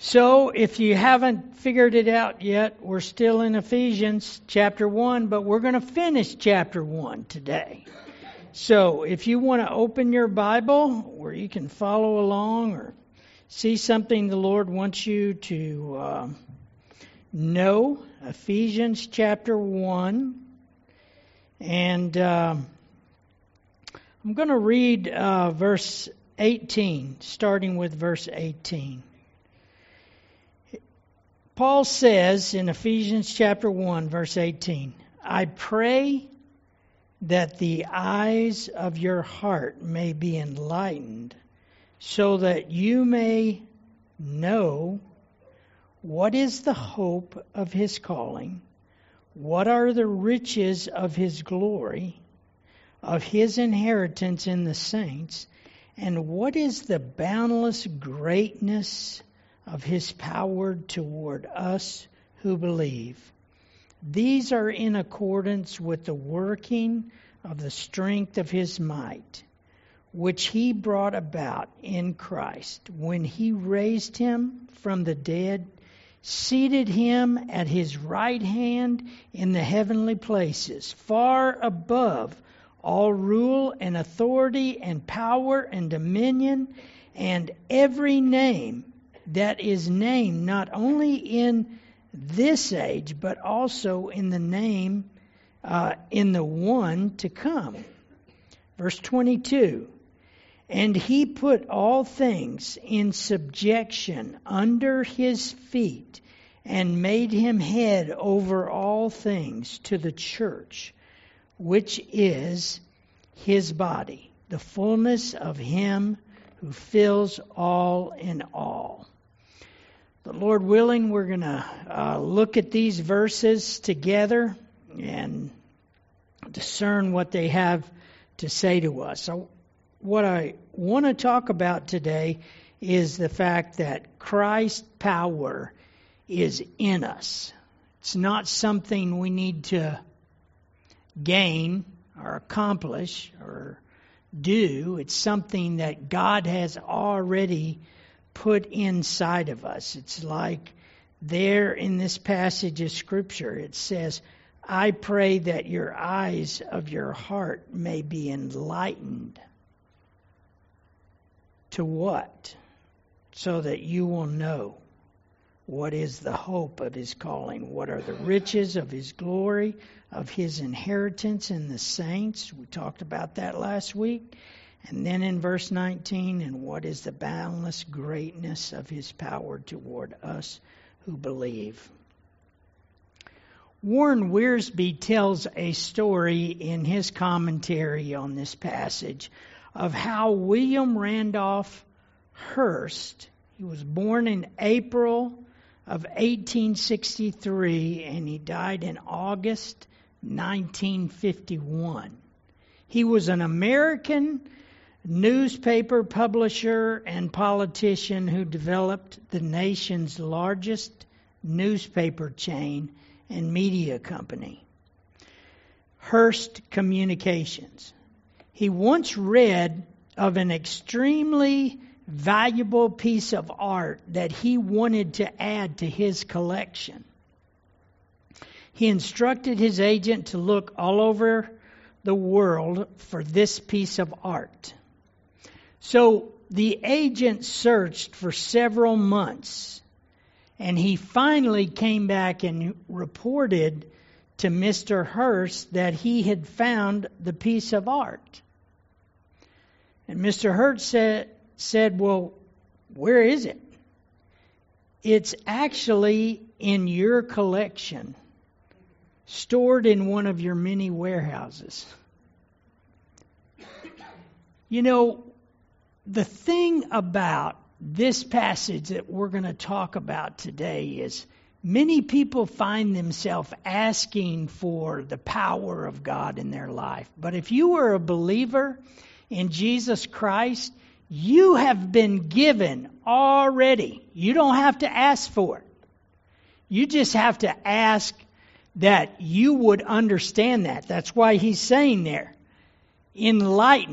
So if you haven't figured it out yet, we're still in Ephesians chapter 1, but we're going to finish chapter 1 today. So if you want to open your Bible where you can follow along or see something the Lord wants you to know, Ephesians chapter 1. And I'm going to read verse 18, starting with verse 18. Paul says in Ephesians chapter 1, verse 18, I pray that the eyes of your heart may be enlightened, so that you may know what is the hope of his calling, what are the riches of his glory, of his inheritance in the saints, and what is the boundless greatness of his power toward us who believe. These are in accordance with the working of the strength of his might, which he brought about in Christ, when he raised him from the dead, seated him at his right hand in the heavenly places, far above all rule and authority and power and dominion, and every name that is named, not only in this age, but also in the name, in the one to come. Verse 22, and he put all things in subjection under his feet, and made him head over all things to the church, which is his body, the fullness of him who fills all in all. The Lord willing, we're going to look at these verses together and discern what they have to say to us. So what I want to talk about today is the fact that Christ's power is in us. It's not something we need to gain or accomplish or do. It's something that God has already put inside of us. It's like there in this passage of Scripture, it says, I pray that your eyes of your heart may be enlightened. To what? So that you will know what is the hope of his calling, what are the riches of his glory, of his inheritance in the saints. We talked about that last week. And then in verse 19, and what is the boundless greatness of his power toward us who believe. Warren Wiersbe tells a story in his commentary on this passage of how William Randolph Hearst, he was born in April of 1863 and he died in August 1951. He was an American newspaper publisher and politician who developed the nation's largest newspaper chain and media company, Hearst Communications. He once read of an extremely valuable piece of art that he wanted to add to his collection. He instructed his agent to look all over the world for this piece of art. So the agent searched for several months, and he finally came back and reported to Mr. Hearst that he had found the piece of art. And Mr. Hearst said, well, where is it? It's actually in your collection, stored in one of your many warehouses. You know, the thing about this passage that we're going to talk about today is many people find themselves asking for the power of God in their life. But if you are a believer in Jesus Christ, you have been given already. You don't have to ask for it. You just have to ask that you would understand that. That's why he's saying there, enlighten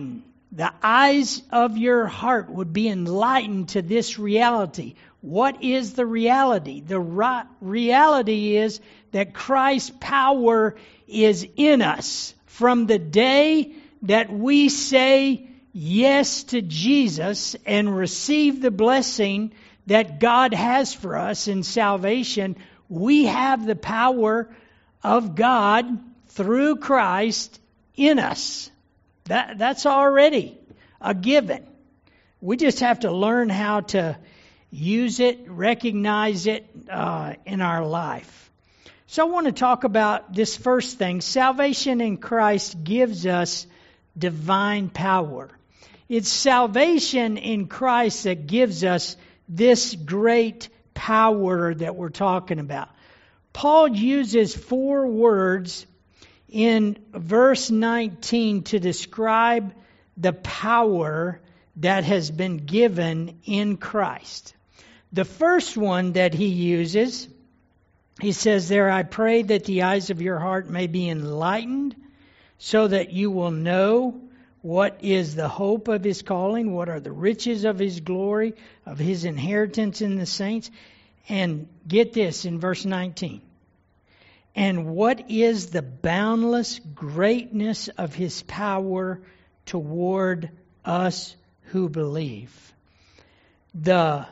The eyes of your heart would be enlightened to this reality. What is the reality? The reality is that Christ's power is in us. From the day that we say yes to Jesus and receive the blessing that God has for us in salvation, we have the power of God through Christ in us. That's already a given. We just have to learn how to use it, recognize it in our life. So I want to talk about this first thing. Salvation in Christ gives us divine power. It's salvation in Christ that gives us this great power that we're talking about. Paul uses 4 words in verse 19 to describe the power that has been given in Christ. The first one that he uses, he says there, I pray that the eyes of your heart may be enlightened so that you will know what is the hope of his calling, what are the riches of his glory, of his inheritance in the saints. And get this in verse 19. And what is the boundless greatness of his power toward us who believe? The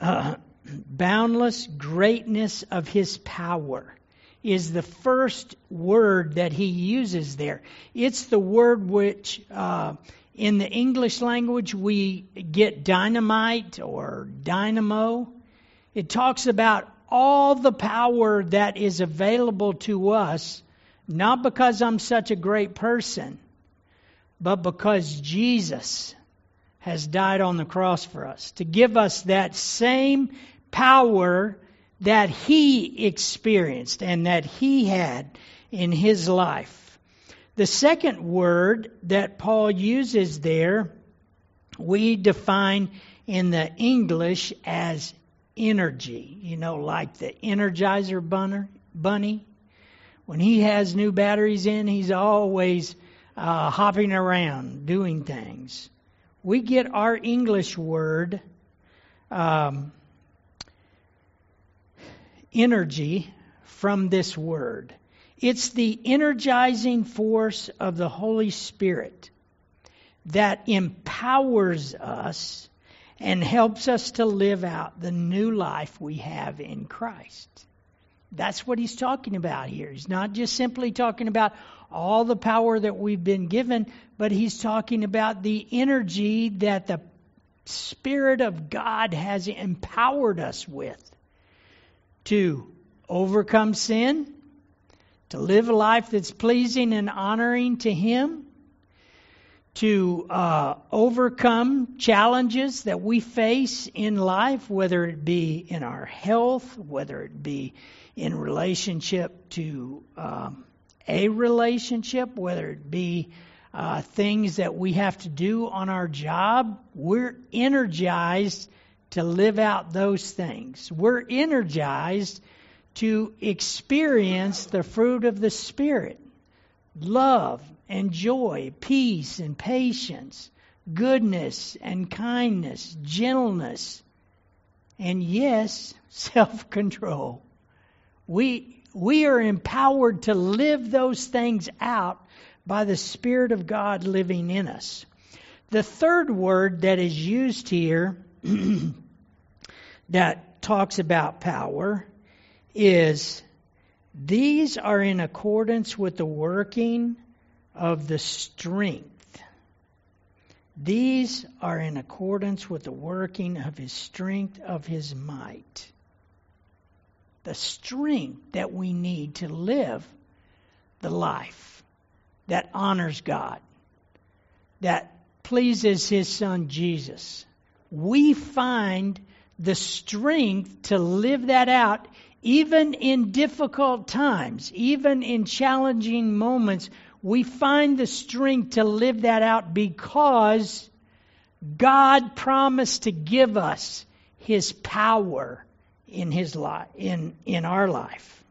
boundless greatness of his power is the first word that he uses there. It's the word which in the English language we get dynamite or dynamo. It talks about all the power that is available to us, not because I'm such a great person, but because Jesus has died on the cross for us, to give us that same power that he experienced and that he had in his life. The second word that Paul uses there, we define in the English as energy. You know, like the Energizer bunny. When he has new batteries in, he's always hopping around, doing things. We get our English word energy from this word. It's the energizing force of the Holy Spirit that empowers us and helps us to live out the new life we have in Christ. That's what he's talking about here. He's not just simply talking about all the power that we've been given, but he's talking about the energy that the Spirit of God has empowered us with to overcome sin, to live a life that's pleasing and honoring to him, to overcome challenges that we face in life, whether it be in our health, whether it be in relationship to a relationship, whether it be things that we have to do on our job. We're energized to live out those things. We're energized to experience the fruit of the Spirit. Love and joy, peace and patience, goodness and kindness, gentleness, and yes, self-control. We are empowered to live those things out by the Spirit of God living in us. The third word that is used here that talks about power is, these are in accordance with the working of the strength. These are in accordance with the working of his strength, of his might. The strength that we need to live the life that honors God, that pleases his Son Jesus. We find the strength to live that out even in difficult times, even in challenging moments. We find the strength to live that out because God promised to give us his power in his life, in our life.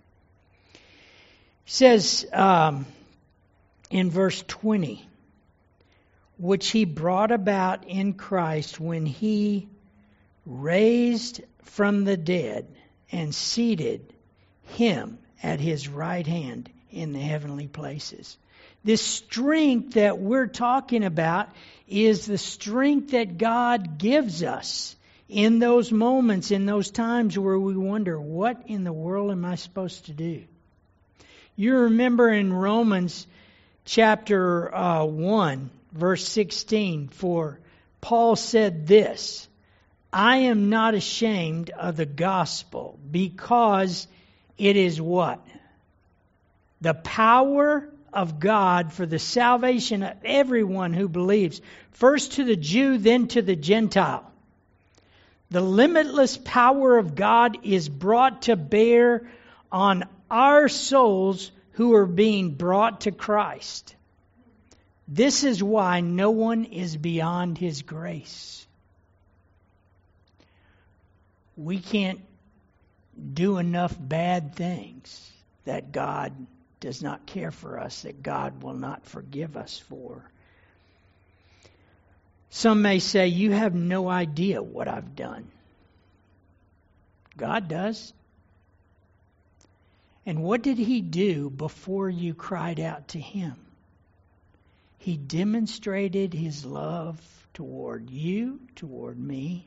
He says in verse 20, which he brought about in Christ when he raised from the dead and seated him at his right hand in the heavenly places. This strength that we're talking about is the strength that God gives us in those moments, in those times where we wonder, what in the world am I supposed to do? You remember in Romans chapter 1, verse 16, for Paul said this, I am not ashamed of the gospel, because it is what? The power of God for the salvation of everyone who believes, first to the Jew, then to the Gentile. The limitless power of God is brought to bear on our souls who are being brought to Christ. This is why no one is beyond His grace. We can't do enough bad things that God does not care for us, that God will not forgive us for. Some may say, you have no idea what I've done. God does. And what did He do before you cried out to Him? He demonstrated His love toward you, toward me.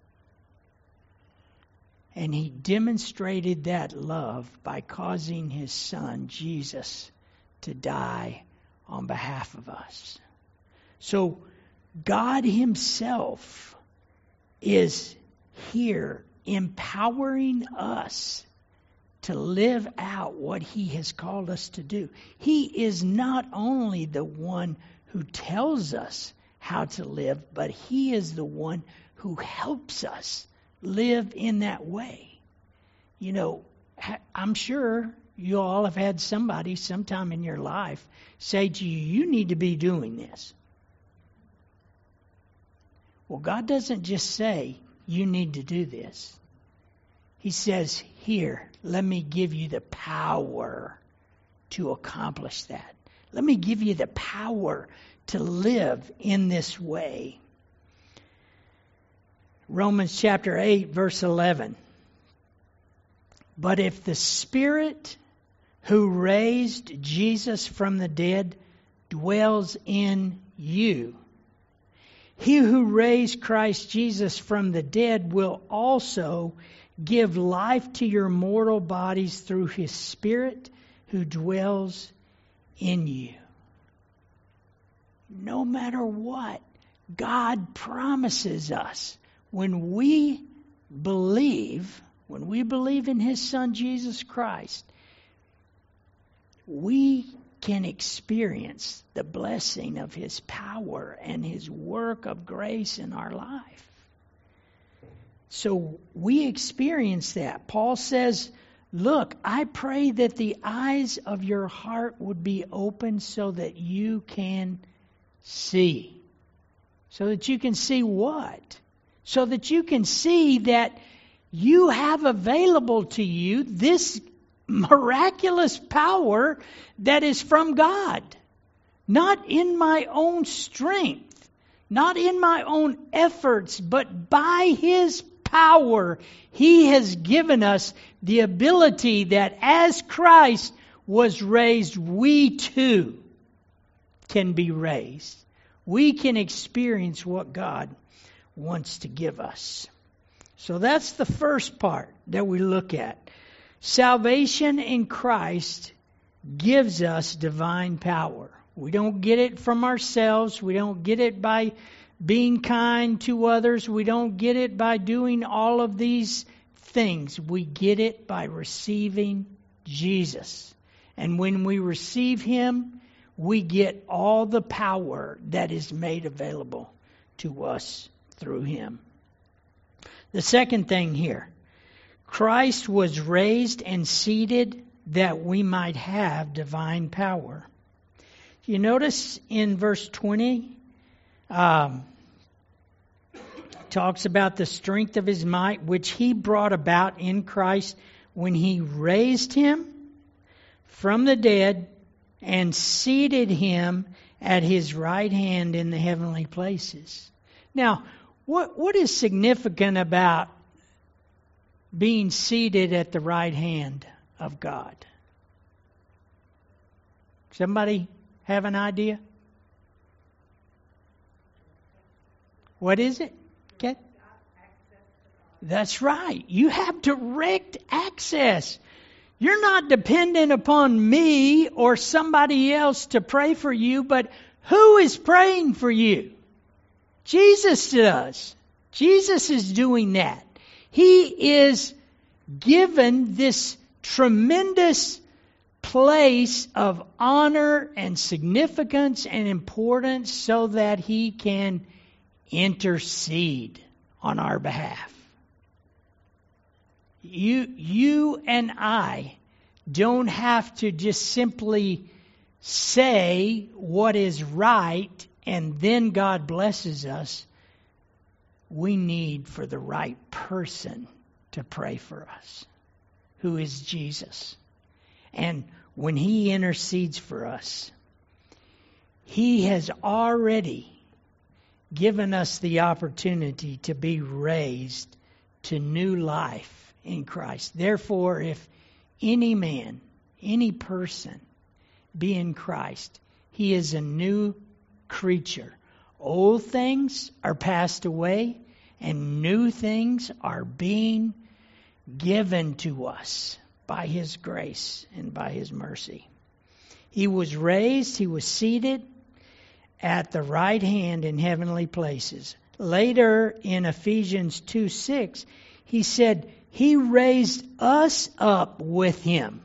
And He demonstrated that love by causing His Son, Jesus, to die on behalf of us. So God Himself is here empowering us to live out what He has called us to do. He is not only the one who tells us how to live, but He is the one who helps us live in that way. You know, I'm sure you all have had somebody sometime in your life say to you, you need to be doing this. Well, God doesn't just say, you need to do this. He says, here, let me give you the power to accomplish that. Let me give you the power to live in this way. Romans chapter 8, verse 11. But if the Spirit who raised Jesus from the dead dwells in you, He who raised Christ Jesus from the dead will also give life to your mortal bodies through His Spirit who dwells in you. No matter what, God promises us when we believe in His Son Jesus Christ, we can experience the blessing of His power and His work of grace in our life. So we experience that. Paul says, look, I pray that the eyes of your heart would be open so that you can see. So that you can see what? So that you can see that you have available to you this miraculous power that is from God. Not in my own strength, not in my own efforts, but by His power, He has given us the ability that as Christ was raised, we too can be raised. We can experience what God wants to give us. So that's the first part that we look at. Salvation in Christ gives us divine power. We don't get it from ourselves. We don't get it by being kind to others. We don't get it by doing all of these things. We get it by receiving Jesus. And when we receive Him, we get all the power that is made available to us through Him. The second thing here, Christ was raised and seated that we might have divine power. You notice in verse 20, talks about the strength of His might, which He brought about in Christ when He raised Him from the dead and seated Him at his right hand in the heavenly places. Now, what is significant about being seated at the right hand of God? Somebody have an idea? What is it? Okay. That's right. You have direct access. You're not dependent upon me or somebody else to pray for you, but who is praying for you? Jesus does. Jesus is doing that. He is given this tremendous place of honor and significance and importance so that he can intercede on our behalf. You and I don't have to just simply say what is right and then God blesses us. We need for the right person to pray for us, who is Jesus. And when he intercedes for us, he has already given us the opportunity to be raised to new life in Christ. Therefore, if any man, any person be in Christ, he is a new creature. Old things are passed away and new things are being given to us by his grace and by his mercy. He was raised, he was seated at the right hand in heavenly places. Later in Ephesians 2:6, he said, he raised us up with him.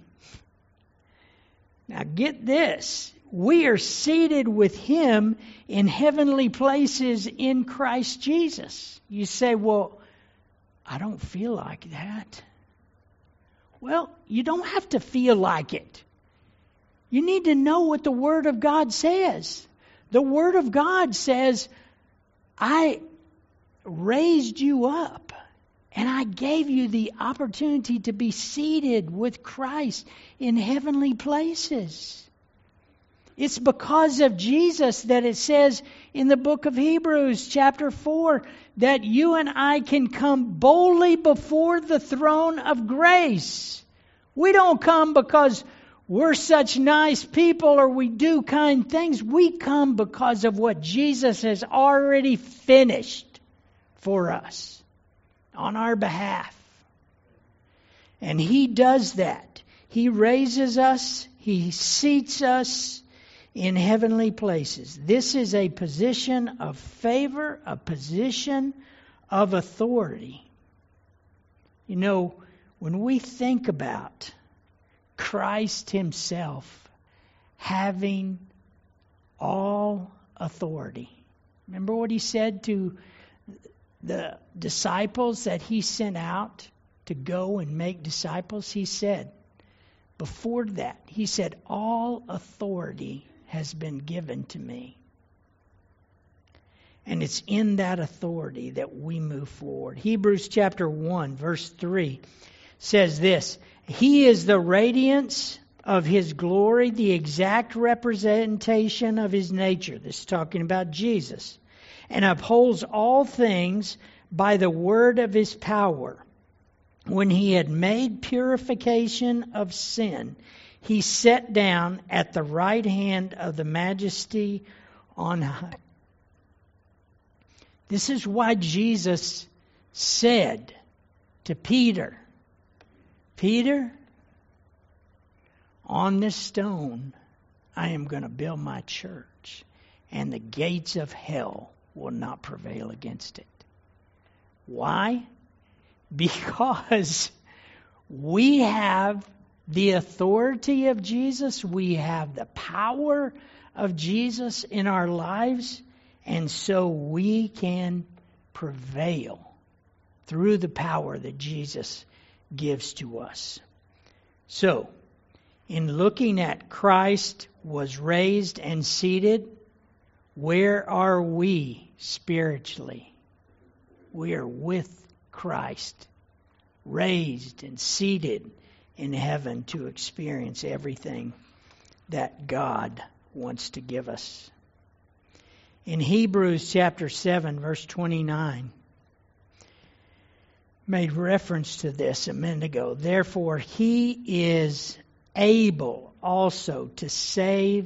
Now get this. We are seated with him in heavenly places in Christ Jesus. You say, well, I don't feel like that. Well, you don't have to feel like it. You need to know what the Word of God says. The Word of God says, I raised you up and I gave you the opportunity to be seated with Christ in heavenly places. It's because of Jesus that it says in the book of Hebrews chapter 4 that you and I can come boldly before the throne of grace. We don't come because we're such nice people or we do kind things. We come because of what Jesus has already finished for us on our behalf. And he does that. He raises us. He seats us in heavenly places. This is a position of favor, a position of authority. You know, when we think about Christ himself having all authority, remember what he said to the disciples that he sent out to go and make disciples? He said, before that, he said, all authority has been given to me. And it's in that authority that we move forward. Hebrews chapter 1, verse 3 says this, he is the radiance of his glory, the exact representation of his nature. This is talking about Jesus. And upholds all things by the word of his power. When he had made purification of sin, he sat down at the right hand of the majesty on high. This is why Jesus said to Peter, Peter, on this stone I am going to build my church, and the gates of hell will not prevail against it. Why? Because we have the authority of Jesus, we have the power of Jesus in our lives, and so we can prevail through the power that Jesus gives to us. So, in looking at Christ was raised and seated, where are we spiritually? We are with Christ, raised and seated in heaven to experience everything that God wants to give us. In Hebrews chapter 7, verse 29, made reference to this a minute ago. Therefore, he is able also to save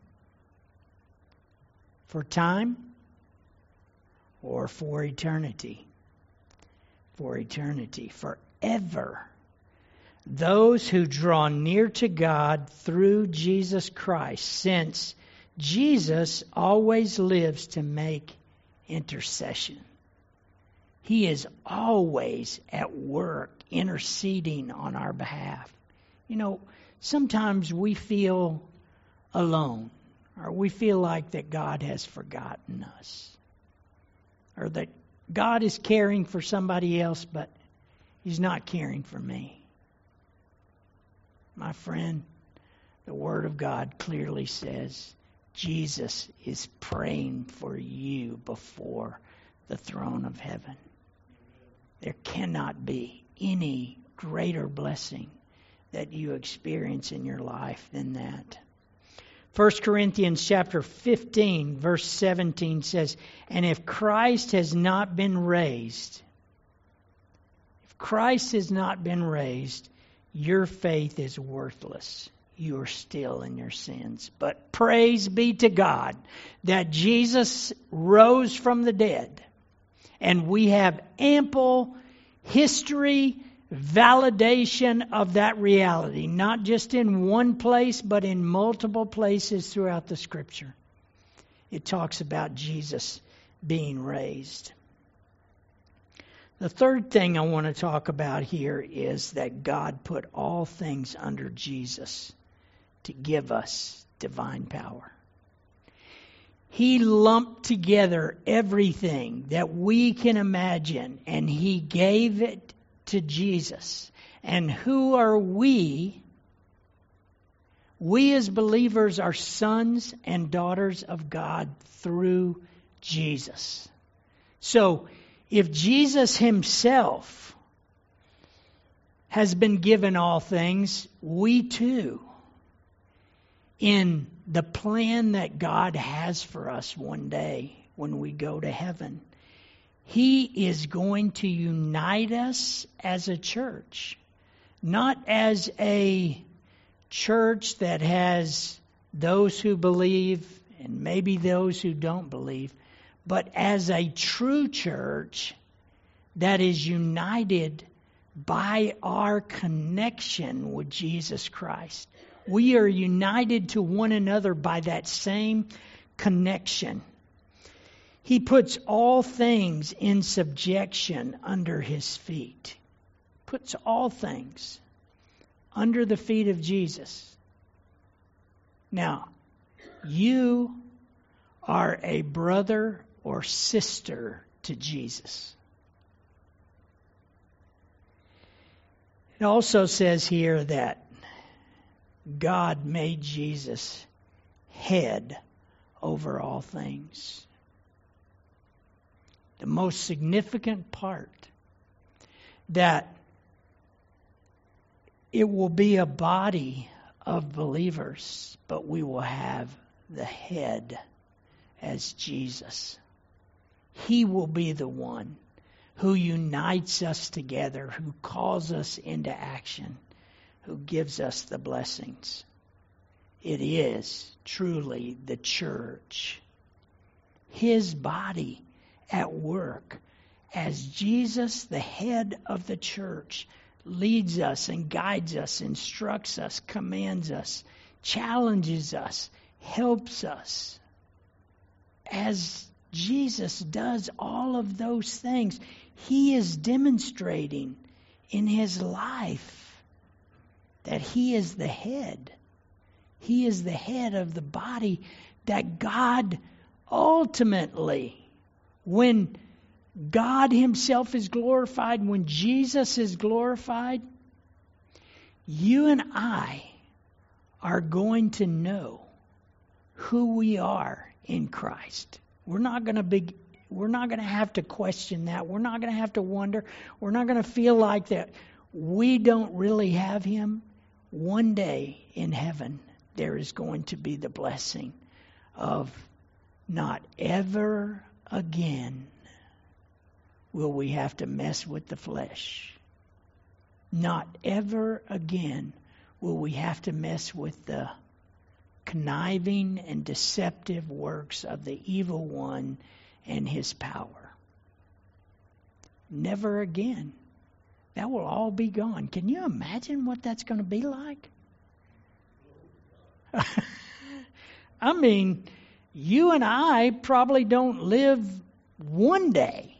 for time or for eternity. For eternity, forever. Those who draw near to God through Jesus Christ, since Jesus always lives to make intercession. He is always at work interceding on our behalf. You know, sometimes we feel alone, or we feel like that God has forgotten us, or that God is caring for somebody else, but He's not caring for me. My friend, the Word of God clearly says Jesus is praying for you before the throne of heaven. There cannot be any greater blessing that you experience in your life than that. 1 Corinthians chapter 15, verse 17 says, and if Christ has not been raised, your faith is worthless. You are still in your sins. But praise be to God that Jesus rose from the dead. And we have ample history, validation of that reality. Not just in one place, but in multiple places throughout the Scripture. It talks about Jesus being raised. The third thing I want to talk about here is that God put all things under Jesus to give us divine power. He lumped together everything that we can imagine, and He gave it to Jesus. And who are we? We as believers are sons and daughters of God through Jesus. So, if Jesus Himself has been given all things, we too, in the plan that God has for us one day when we go to heaven, He is going to unite us as a church. Not as a church that has those who believe and maybe those who don't believe, but as a true church that is united by our connection with Jesus Christ. We are united to one another by that same connection. He puts all things in subjection under His feet. Puts all things under the feet of Jesus. Now, you are a brother or sister to Jesus. It also says here that God made Jesus head over all things. The most significant part, that it will be a body of believers, but we will have the head as Jesus. He will be the one who unites us together, who calls us into action, who gives us the blessings. It is truly the church, His body at work as Jesus, the head of the church, leads us and guides us, instructs us, commands us, challenges us, helps us. As Jesus does all of those things, He is demonstrating in His life that He is the head. He is the head of the body that God ultimately, when God Himself is glorified, when Jesus is glorified, you and I are going to know who we are in Christ. We're not going to have to question that. We're not going to have to wonder. We're not going to feel like that we don't really have Him. One day in heaven, there is going to be the blessing of not ever again will we have to mess with the flesh. Not ever again will we have to mess with the conniving and deceptive works of the evil one and his power. Never again. That will all be gone. Can you imagine what that's going to be like? I mean, you and I probably don't live one day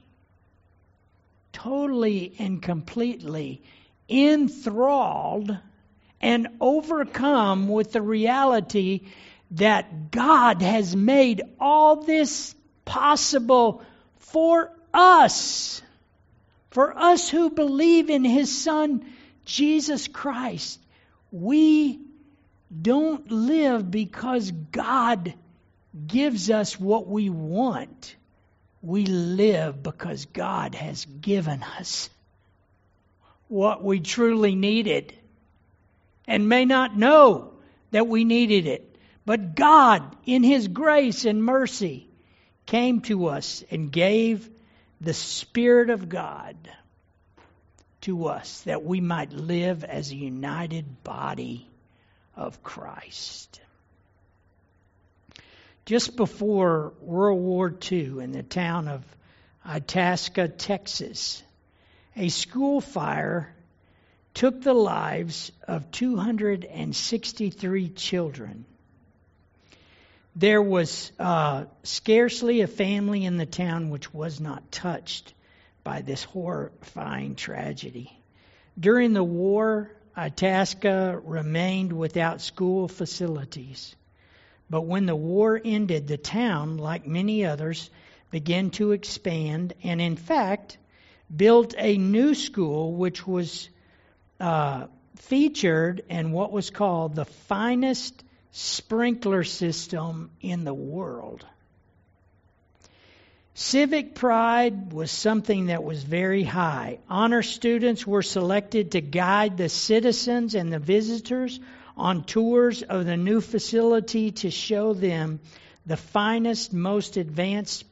totally and completely enthralled and overcome with the reality that God has made all this possible for us who believe in His Son, Jesus Christ. We don't live because God gives us what we want. We live because God has given us what we truly needed and may not know that we needed it. But God, in His grace and mercy, came to us and gave the Spirit of God to us that we might live as a united body of Christ. Just before World War II, in the town of Itasca, Texas, a school fire took the lives of 263 children. There was scarcely a family in the town which was not touched by this horrifying tragedy. During the war, Itasca remained without school facilities. But when the war ended, the town, like many others, began to expand and, in fact, built a new school which was featured in what was called the finest sprinkler system in the world. Civic pride was something that was very high. Honor students were selected to guide the citizens and the visitors on tours of the new facility to show them the finest, most advanced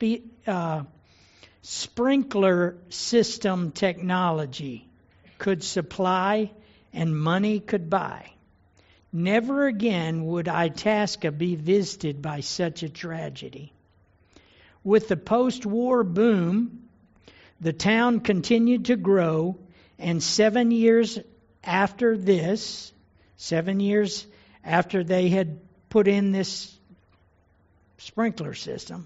sprinkler system technology could supply and money could buy. Never again would Itasca be visited by such a tragedy. With the post-war boom, the town continued to grow, and 7 years after this, 7 years after they had put in this sprinkler system,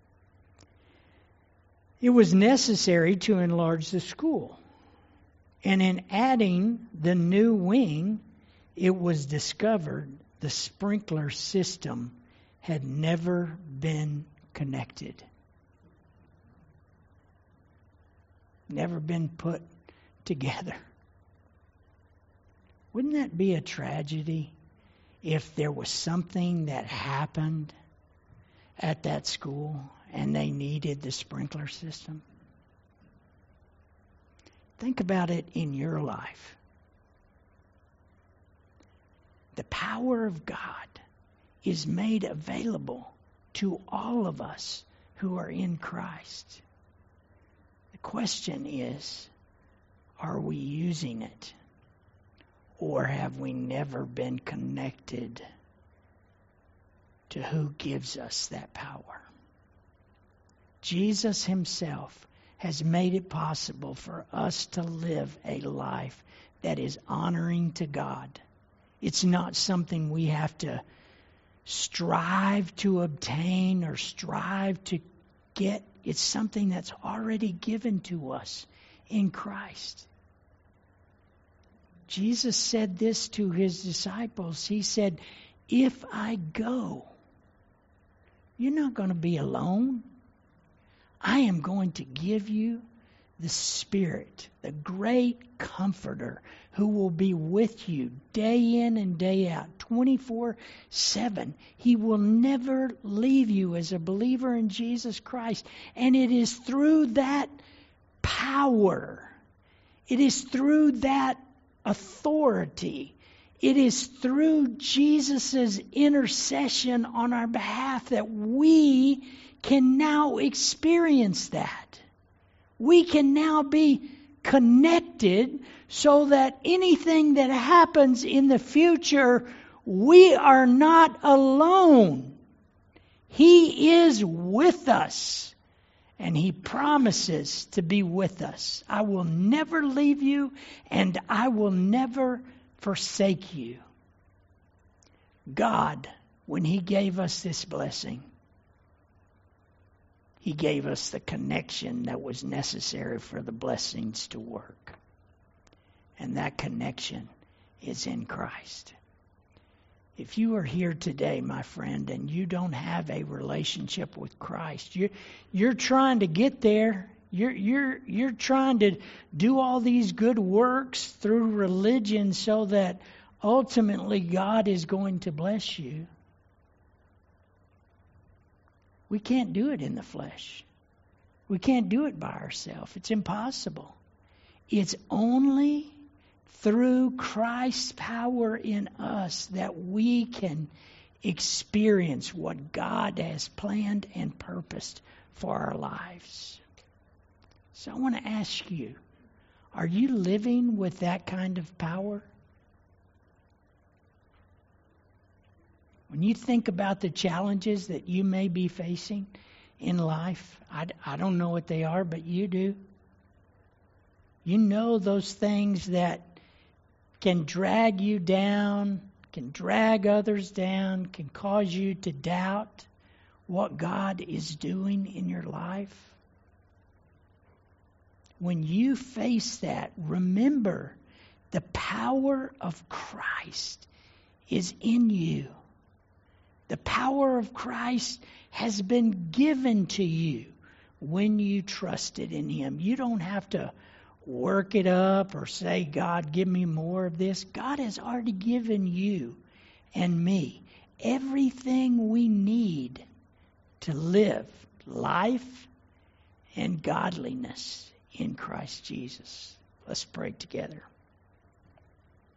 it was necessary to enlarge the school. And in adding the new wing, it was discovered the sprinkler system had never been connected. Never been put together. Wouldn't that be a tragedy if there was something that happened at that school and they needed the sprinkler system? Think about it in your life. The power of God is made available to all of us who are in Christ. The question is, are we using it? Or have we never been connected to who gives us that power? Jesus Himself has made it possible for us to live a life that is honoring to God. It's not something we have to strive to obtain or strive to get. It's something that's already given to us in Christ. Jesus said this to His disciples. He said, if I go, you're not going to be alone. I am going to give you the Spirit, the great Comforter, who will be with you day in and day out, 24/7. He will never leave you as a believer in Jesus Christ. And it is through that power, it is through that authority, It is through Jesus' intercession on our behalf that we can now experience that. We can now be connected so that anything that happens in the future, we are not alone. He is with us, and He promises to be with us. I will never leave you, and I will never forsake you. God, when He gave us this blessing, He gave us the connection that was necessary for the blessings to work. And that connection is in Christ. If you are here today, my friend, and you don't have a relationship with Christ, you're trying to get there. You're trying to do all these good works through religion so that ultimately God is going to bless you. We can't do it in the flesh. We can't do it by ourselves. It's impossible. It's only through Christ's power in us that we can experience what God has planned and purposed for our lives. So I want to ask you, are you living with that kind of power? When you think about the challenges that you may be facing in life, I don't know what they are, but you do. You know those things that can drag you down, can drag others down, can cause you to doubt what God is doing in your life. When you face that, remember the power of Christ is in you. The power of Christ has been given to you when you trusted in Him. You don't have to work it up or say, God, give me more of this. God has already given you and me everything we need to live life and godliness in Christ Jesus. Let's pray together.